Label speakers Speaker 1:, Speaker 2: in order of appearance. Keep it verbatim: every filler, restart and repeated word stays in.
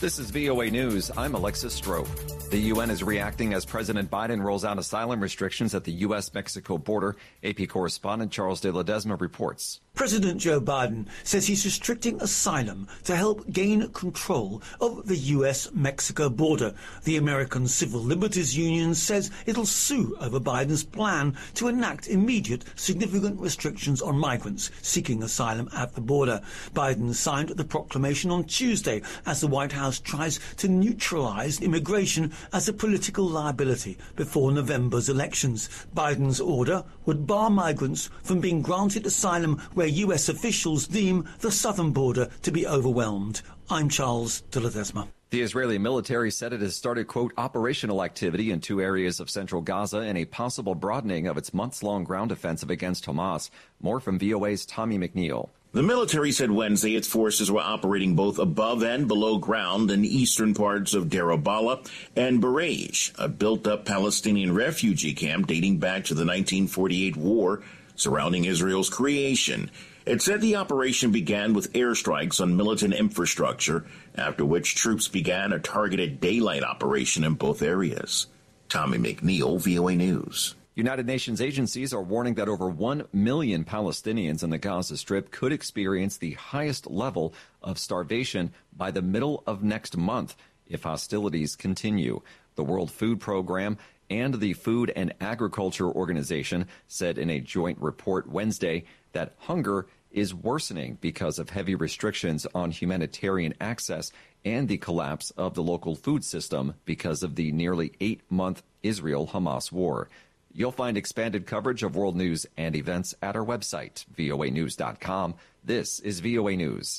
Speaker 1: This is V O A News. I'm Alexis Strope. The U N is reacting as President Biden rolls out asylum restrictions at the U S Mexico border. A P correspondent Charles de Ledesma reports.
Speaker 2: President Joe Biden says he's restricting asylum to help gain control of the U S Mexico border. The American Civil Liberties Union says it'll sue over Biden's plan to enact immediate significant restrictions on migrants seeking asylum at the border. Biden signed the proclamation on Tuesday as the White House tries to neutralize immigration as a political liability before November's elections. Biden's order would bar migrants from being granted asylum where U S officials deem the southern border to be overwhelmed. I'm Charles de Ledesma.
Speaker 1: The Israeli military said it has started, quote, operational activity in two areas of central Gaza and a possible broadening of its months-long ground offensive against Hamas. More from V O A's Tommy McNeil.
Speaker 3: The military said Wednesday its forces were operating both above and below ground in eastern parts of Deir al-Balah and Barej, a built-up Palestinian refugee camp dating back to the nineteen forty-eight war surrounding Israel's creation. It said the operation began with airstrikes on militant infrastructure, after which troops began a targeted daylight operation in both areas. Tommy McNeil, V O A News.
Speaker 1: United Nations agencies are warning that over one million Palestinians in the Gaza Strip could experience the highest level of starvation by the middle of next month if hostilities continue. The World Food Program and the Food and Agriculture Organization said in a joint report Wednesday that hunger is worsening because of heavy restrictions on humanitarian access and the collapse of the local food system because of the nearly eight-month Israel-Hamas war. You'll find expanded coverage of world news and events at our website, V O A news dot com. This is V O A News.